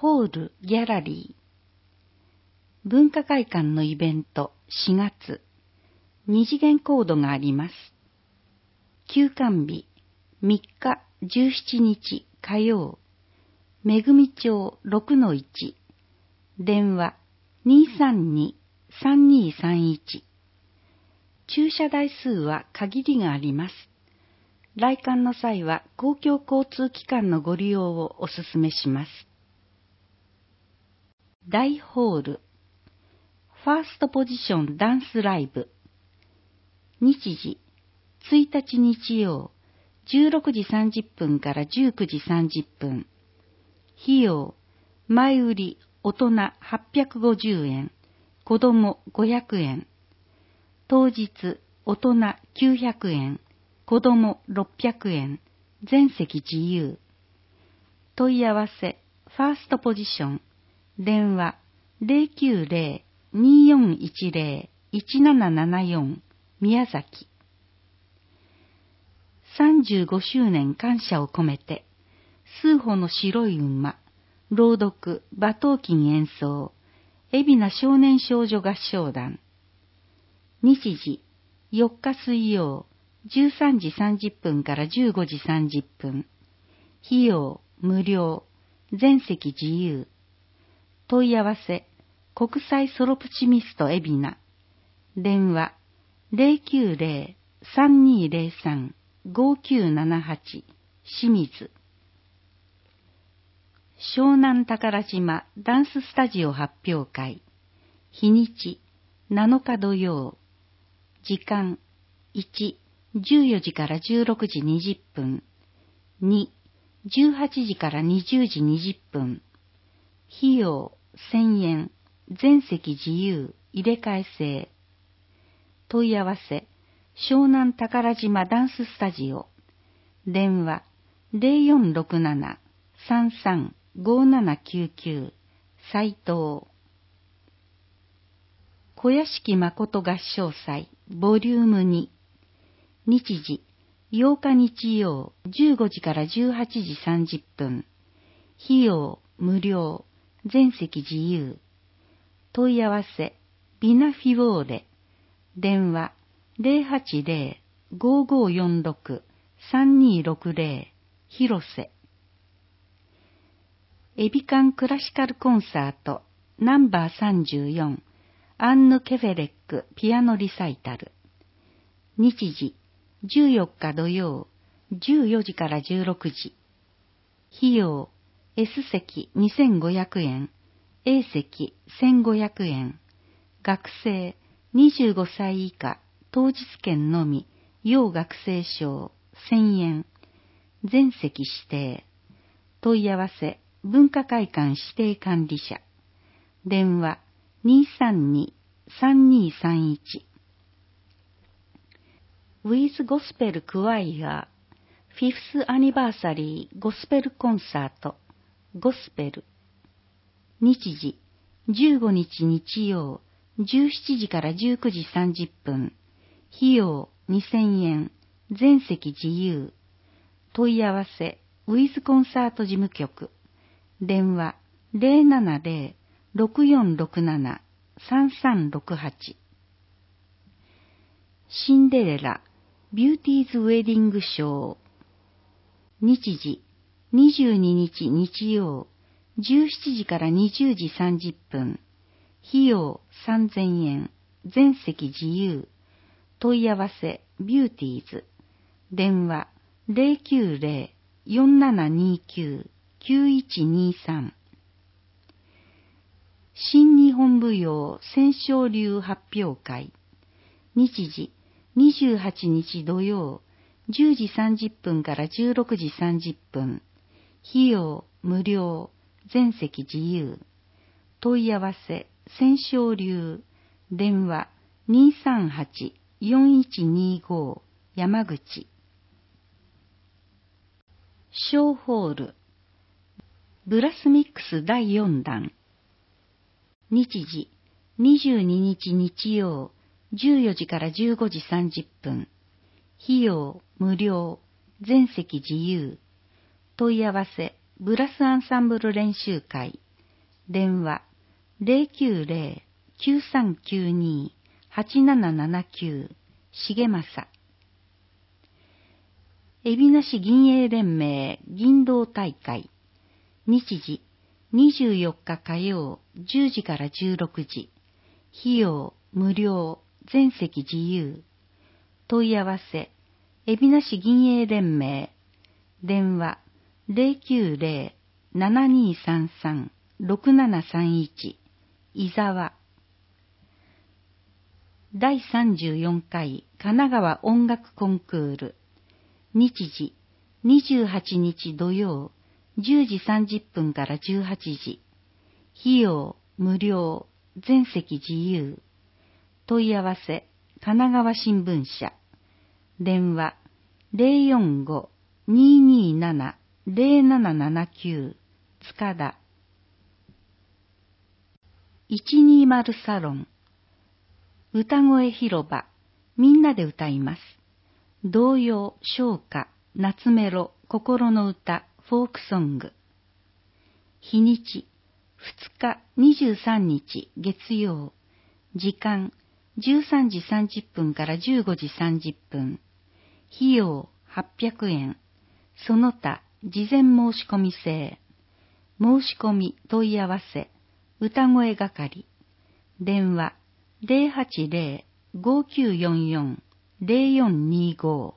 ホールギャラリー。文化会館のイベント4月。二次元コードがあります。休館日3日17日火曜。めぐみ町 6-1。電話232-3231。駐車台数は限りがあります。来館の際は公共交通機関のご利用をお勧めします。大ホール。ファーストポジションダンスライブ。日時、1日日曜、16時30分から19時30分。費用、前売り、大人850円、子供500円。当日、大人900円、子供600円、全席自由。問い合わせ、ファーストポジション、電話090-2410-1774、宮崎。35周年感謝を込めて、数歩の白い馬、朗読、馬頭琴演奏、海老名少年少女合唱団。日時、4日水曜、13時30分から15時30分。費用、無料、全席自由。問い合わせ、国際ソロプチミスト海老名。電話、090-3203-5978、清水。湘南宝島ダンススタジオ発表会。日にち、7日土曜。時間、1、14時から16時20分。2、18時から20時20分。費用、1000円。全席自由、入れ替え制。問い合わせ、湘南宝島ダンススタジオ。電話、0467-335799、斉藤。小屋敷誠合唱祭、ボリューム2。日時、8日日曜、15時から18時30分。費用、無料、全席自由。問い合わせ、ビナフィボーレ。電話、080-5546-3260、広瀬。エビカンクラシカルコンサート、ナンバー34、アンヌ・ケフェレックピアノリサイタル。日時、14日土曜、14時から16時。費用、S 席2500円、A 席1500円。学生25歳以下、当日券のみ、要学生証1000円。全席指定。問い合わせ、文化会館指定管理者。電話232-3231。With Gospel Choir Fifth Anniversary Gospel Concert ゴスペル。日時、15日日曜、17時から19時30分。費用2000円。全席自由。問い合わせ、ウィズコンサート事務局。電話070-6467-3368。シンデレラ、ビューティーズウェディングショー。日時、22日日曜、17時から20時30分。費用3000円。全席自由。問い合わせ、ビューティーズ。電話090-4729-9123。新日本舞踊戦勝流発表会。日時、28日土曜、10時30分から16時30分。費用無料。全席自由。問い合わせ、戦勝流。電話238-4125、山口。小ホール。ブラスミックス第4弾。日時、22日日曜、14時から15時30分。費用無料。全席自由。問い合わせ、ブラスアンサンブル練習会。 電話090-9392-8779重政。海老名市銀営連盟銀道大会。日時24日火曜10時から16時。費用無料、全席自由。問い合わせ、海老名市銀営連盟。電話090-7233-6731。伊沢。第34回神奈川音楽コンクール。日時28日土曜10時30分から18時。費用無料、全席自由。問い合わせ、神奈川新聞社。電話045-227-0779。塚田。120サロン。歌声広場。みんなで歌います。童謡、唱歌、夏メロ、心の歌、フォークソング。日にち、2日23日月曜。時間、13時30分から15時30分。費用、800円。その他、事前申し込み制。申し込み問い合わせ、歌声係。電話、080-5944-0425。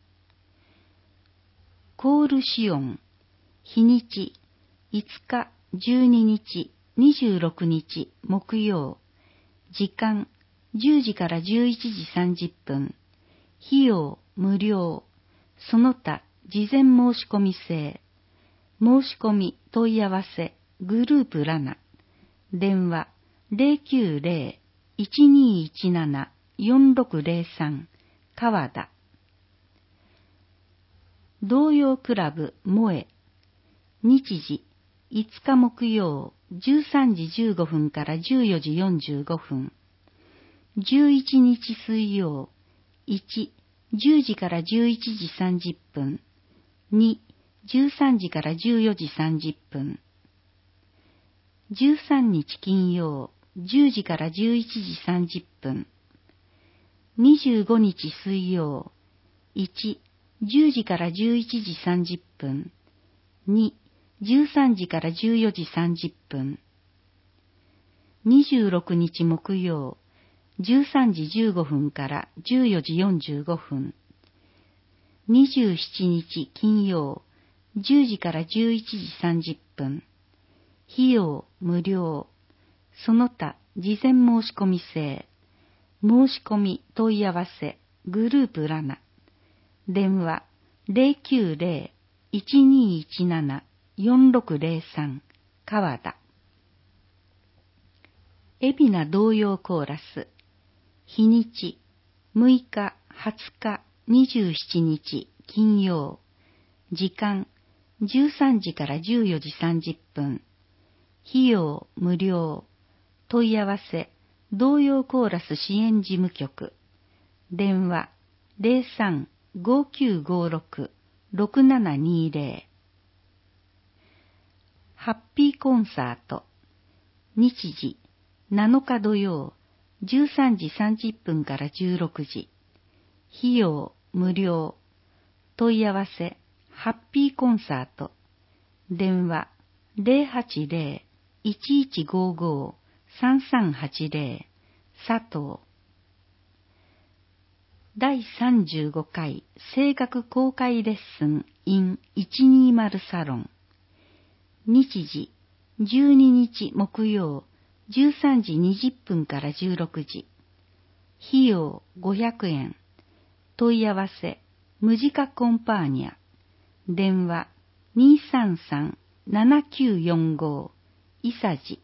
コールシオン。日にち、5日、12日、26日、木曜。時間、10時から11時30分。費用、無料。その他、事前申し込み制。申し込み問い合わせ、グループラナ。電話、090-1217-4603。川田。童謡クラブ萌え。日時、5日木曜、13時15分から14時45分。11日水曜、1、10時から11時30分。2、13時から14時30分。13日金曜、10時から11時30分。25日水曜、1、10時から11時30分。2、13時から14時30分。26日木曜、13時15分から14時45分。27日金曜、10時から11時30分。費用無料。その他、事前申し込み制。申し込み問い合わせ、グループラナ。電話、090-1217-4603。川田。海老名童謡コーラス。日にち、6日、20日、27日、金曜。時間、13時から14時30分。費用無料。問い合わせ、童謡コーラス支援事務局。電話、03-5956-6720。ハッピーコンサート。日時、7日土曜、13時30分から16時。費用無料。問い合わせ、ハッピーコンサート。電話、080-1155-3380。佐藤。第35回声楽公開レッスン in 120サロン。日時、12日木曜、13時20分から16時。費用500円。問い合わせ、ムジカコンパーニャ。電話、233-7945。伊佐治。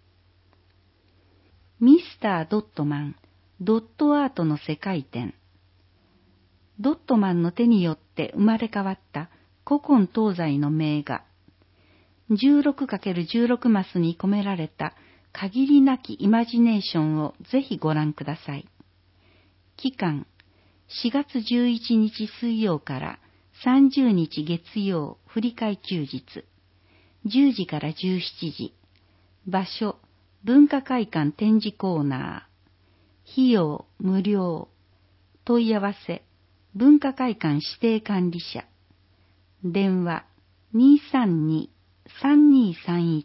ミスター・ドットマン、ドットアートの世界展。ドットマンの手によって生まれ変わった古今東西の名画。16×16 マスに込められた限りなきイマジネーションをぜひご覧ください。期間、4月11日水曜から30日月曜振り替休日、10時から17時。 場所、文化会館展示コーナー。費用、無料。問い合わせ、文化会館指定管理者。電話、232-3231。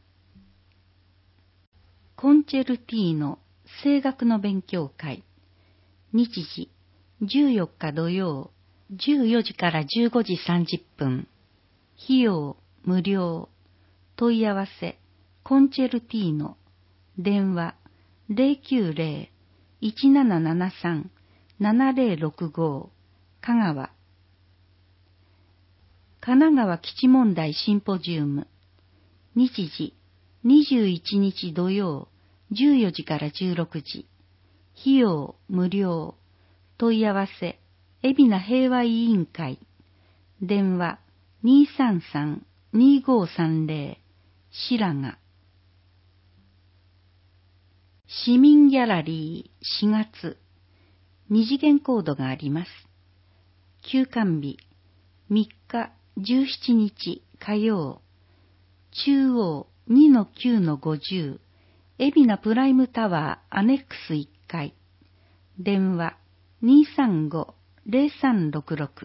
コンチェルティーノ声楽の勉強会。日時、14日土曜、14時から15時30分。費用、無料。問い合わせ、コンチェルティーノ。電話、090-1773-7065。香川。神奈川基地問題シンポジウム。日時、21日土曜、14時から16時。費用、無料。問い合わせ、海老名平和委員会。電話、233-2530。白髪。市民ギャラリー4月。二次元コードがあります。休館日、3日17日火曜。中央 2-9-50。海老名プライムタワーアネックス1階。電話、235-0366。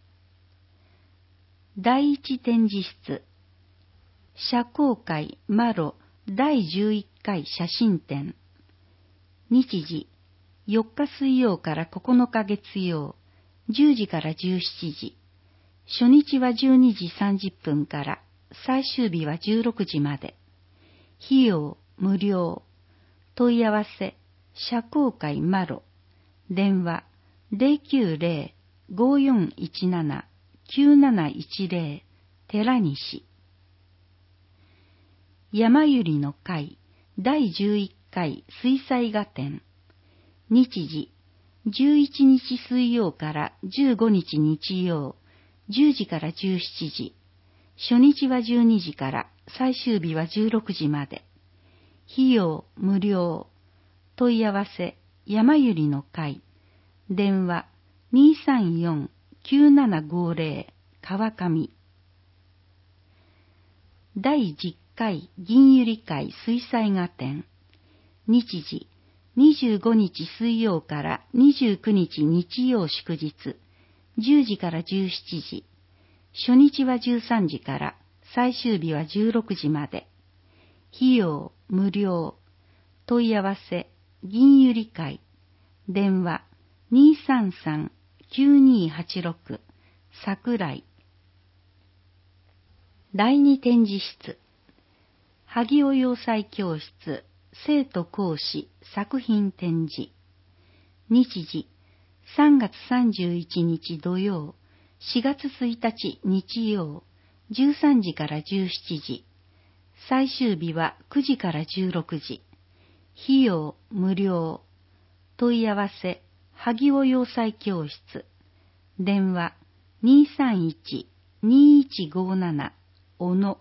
第一展示室。社交界マロ第11回写真展。日時、4日水曜から9日月曜、10時から17時。初日は12時30分から、最終日は16時まで。費用、無料。問い合わせ、社交界マロ。電話、090-5417-9710。寺西。山百合の会第11回水彩画展。日時、11日水曜から15日日曜、10時から17時。初日は12時から、最終日は16時まで。費用、無料。問い合わせ、山百合の会。電話、234-9750。川上。第10回銀百合会水彩画展。日時、25日水曜から29日日曜祝日、10時から17時。初日は13時から、最終日は16時まで。費用、無料。問い合わせ、銀百合会。電話、233-9286。桜井。第二展示室。萩尾洋裁教室、生徒講師作品展示。日時、3月31日土曜、4月1日日曜、13時から17時。最終日は9時から16時。費用、無料。問い合わせ、萩尾洋裁教室。電話、231-2157。小野。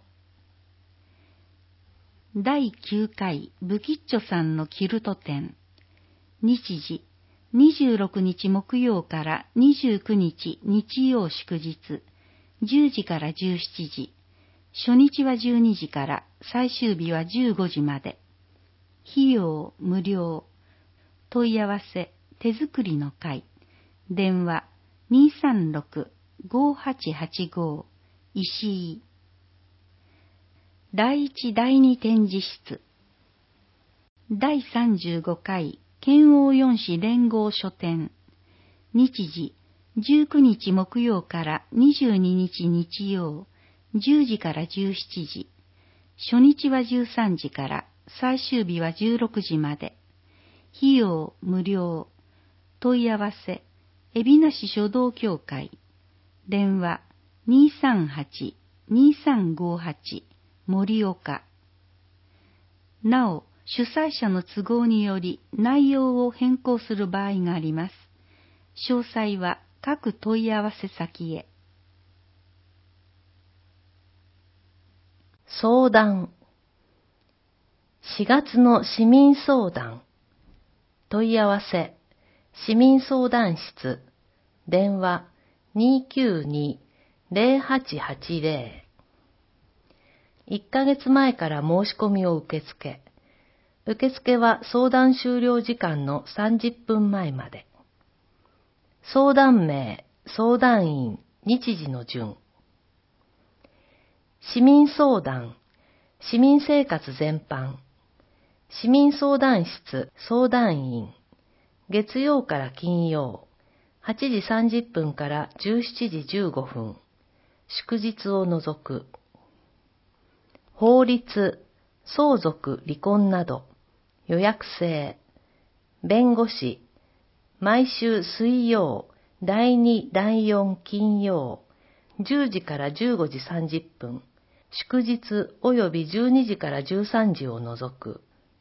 第9回ブキッチョさんのキルト展。日時、26日木曜から29日日曜祝日、10時から17時。初日は12時から、最終日は15時まで。費用、無料。問い合わせ、手作りの会。電話、236-5885。石井。第一第二展示室。第35回剣王四市連合書店。日時、19日木曜から22日日曜、10時から17時。初日は13時から、最終日は16時まで。費用、無料。問い合わせ、海老名市書道協会。電話、238-2358。森岡。なお、主催者の都合により内容を変更する場合があります。詳細は各問い合わせ先へ。 相談。4月の市民相談。問い合わせ、市民相談室。電話、292-0880。 1ヶ月前から申し込みを受け付け、受付は相談終了時間の30分前まで。相談名、相談員、日時の順。市民相談、市民生活全般。市民相談室、相談員。月曜から金曜、8時30分から17時15分。祝日を除く。法律、相続、離婚など、予約制。弁護士、毎週水曜、第2、第4金曜、10時から15時30分。祝日及び12時から13時を除く。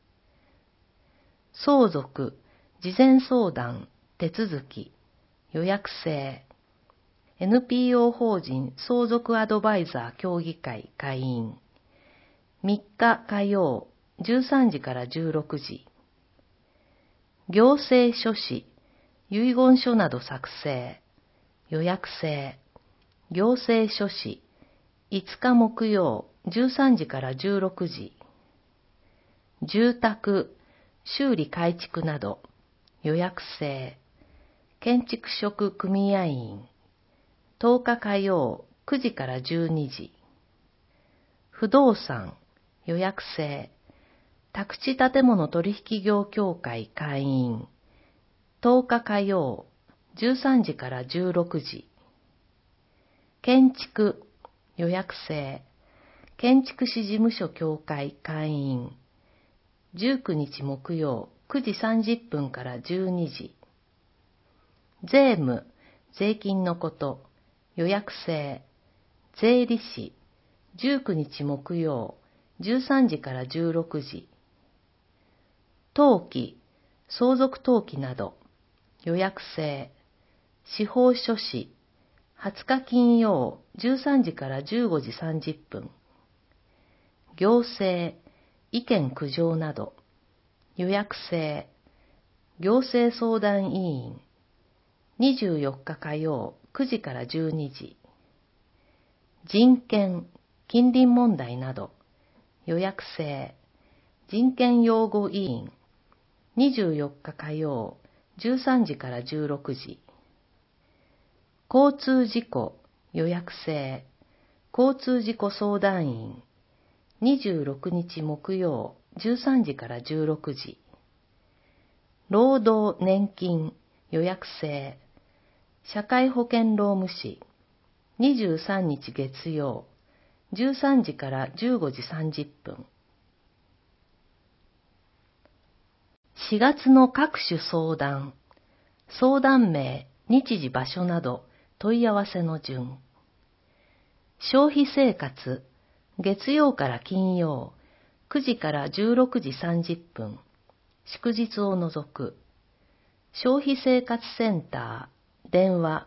相続、事前相談、手続き、予約制。NPO 法人相続アドバイザー協議会会員。3日火曜、13時から16時。行政書士、遺言書など作成、予約制。行政書士、5日木曜、13時から16時。住宅、修理改築など、予約制。建築職組合員。10日火曜、9時から12時。不動産、予約制。宅地建物取引業協会会員。10日火曜、13時から16時。建築、予約制。建築士事務所協会会員。19日木曜、9時30分から12時。税務、税金のこと、予約制。税理士、19日木曜、13時から16時。登記、相続登記など、予約制。司法書士、20日金曜、13時から15時30分。行政、意見苦情など、予約制。行政相談委員。24日火曜、9時から12時。人権、近隣問題など、予約制。人権擁護委員。24日火曜、13時から16時。交通事故、予約制。交通事故相談員。26日木曜、13時から16時。労働年金、予約制。社会保険労務士。23日月曜、13時から15時30分。4月の各種相談。相談名、日時場所など問い合わせの順。消費生活、月曜から金曜、9時から16時30分。祝日を除く。消費生活センター、電話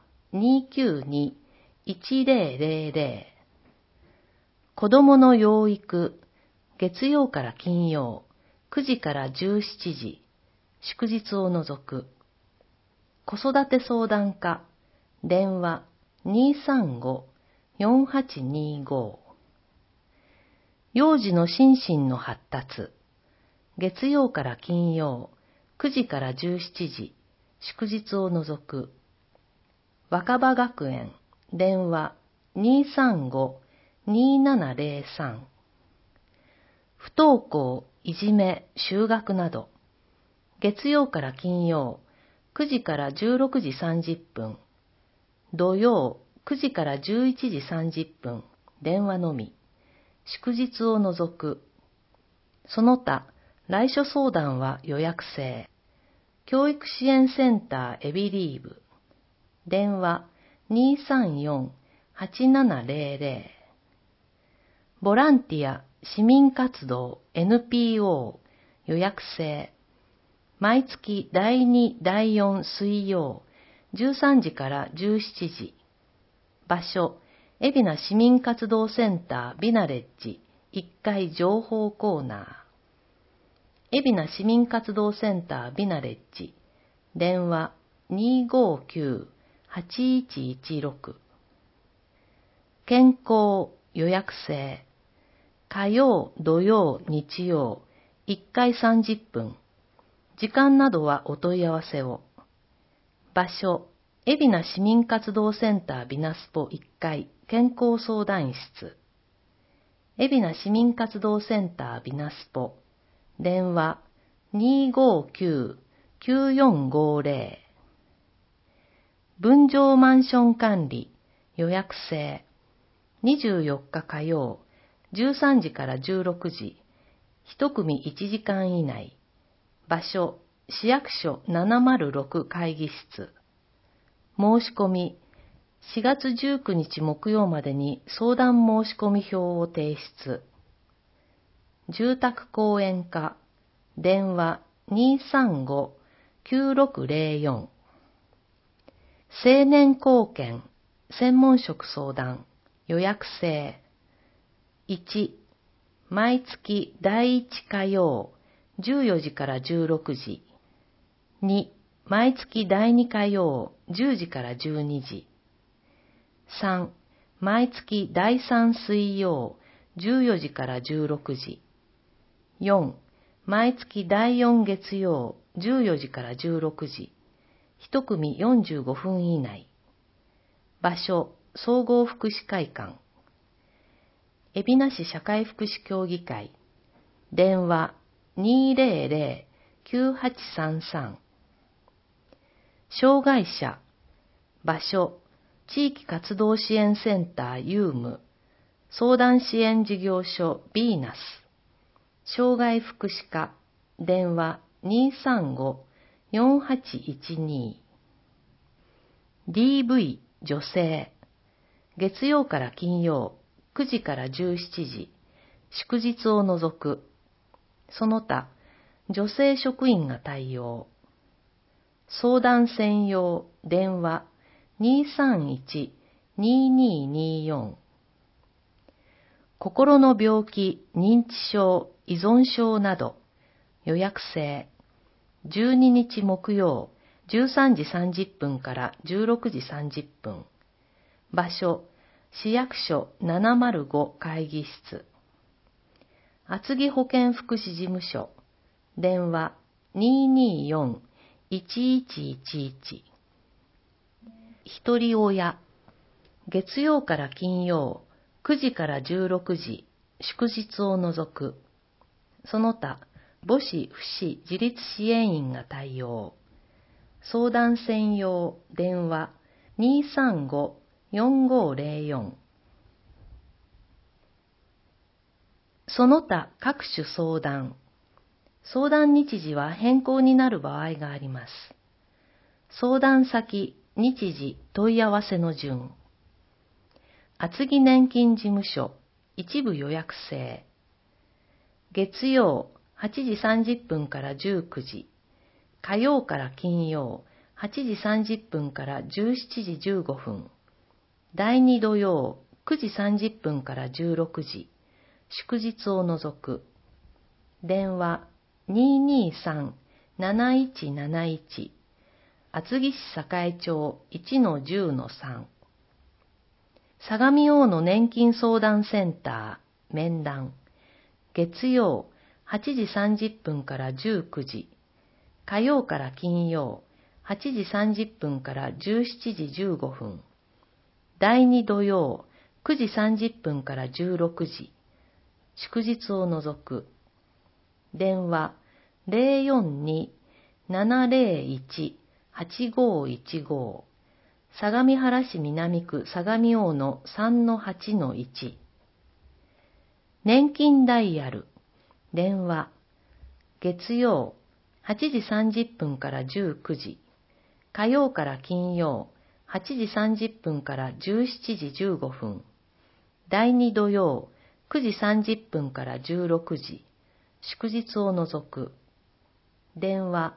292-1000。子供の養育、月曜から金曜、9時から17時。祝日を除く。子育て相談課、電話 235-4825。幼児の心身の発達、月曜から金曜、9時から17時。祝日を除く。若葉学園、電話 235-2703。不登校、いじめ、就学など、月曜から金曜、9時から16時30分。土曜、9時から11時30分。電話のみ。祝日を除く。その他、来所相談は予約制。教育支援センターエビリーブ。電話 234-8700。ボランティア、市民活動 NPO 予約制。毎月第2、第4水曜、13時から17時。場所、海老名市民活動センタービナレッジ1階情報コーナー。海老名市民活動センタービナレッジ。電話 259-8116。健康予約制。 火曜、土曜、日曜、1回30分。時間などはお問い合わせを。場所、海老名市民活動センタービナスポ1階健康相談室。海老名市民活動センタービナスポ。電話 259-9450。分譲マンション管理予約制。24日火曜、13時から16時。1組1時間以内。場所、市役所706会議室。申し込み、4月19日木曜までに相談申し込み票を提出。住宅公園課、電話 235-9604。青年貢献、専門職相談、予約制。1、毎月第1火曜、14時から16時。2、毎月第2火曜、10時から12時。3、毎月第3水曜、14時から16時。4、毎月第4月曜、14時から16時。1組45分以内。場所、総合福祉会館。海老名市社会福祉協議会。電話 200-9833。障害者。場所、地域活動支援センターユーム。相談支援事業所ビーナス。障害福祉課。電話 235-4812。DV 女性。月曜から金曜、9時から17時。祝日を除く。その他、女性職員が対応。相談専用電話 231-2224。心の病気、認知症、依存症など予約制。12日木曜13時30分から16時30分。場所、市役所705会議室。厚木保健福祉事務所。電話 224-1111。一人親。月曜から金曜、9時から16時、祝日を除く。その他、母子父子自立支援員が対応。相談専用電話 235-4504。その他各種相談。相談日時は変更になる場合があります。相談先、日時、問い合わせの順。厚木年金事務所、一部予約制。月曜、8時30分から19時。火曜から金曜、8時30分から17時15分。第2土曜、9時30分から16時。祝日を除く。電話 223-7171。厚木市栄町 1-10-3。相模大野年金相談センター、面談。月曜、8時30分から19時。火曜から金曜、8時30分から17時15分。第2土曜、9時30分から16時。祝日を除く。電話 042-701-8515。相模原市南区相模大野 3-8-1。年金ダイヤル。電話。月曜、8時30分から19時。火曜から金曜、8時30分から17時15分。第2土曜、9時30分から16時。祝日を除く。電話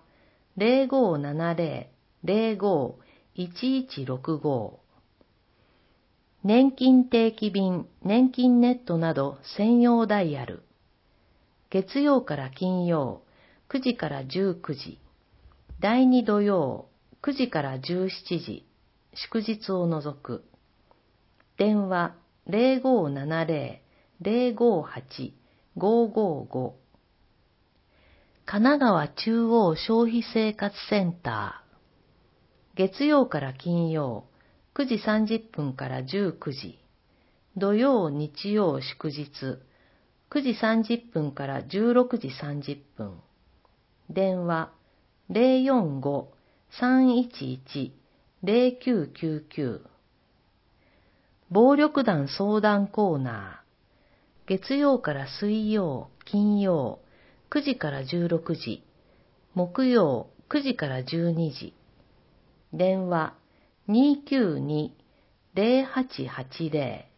0570-05-1165。年金定期便、年金ネットなど専用ダイヤル。月曜から金曜、9時から19時。第2土曜、9時から17時。祝日を除く。電話 058-555。神奈川中央消費生活センター。月曜から金曜、9時30分から19時。土曜、日曜、祝日、9時30分から16時30分。電話、045-311-0999。暴力団相談コーナー。月曜から水曜、金曜、9時から16時。木曜、9時から12時。電話、292-0880。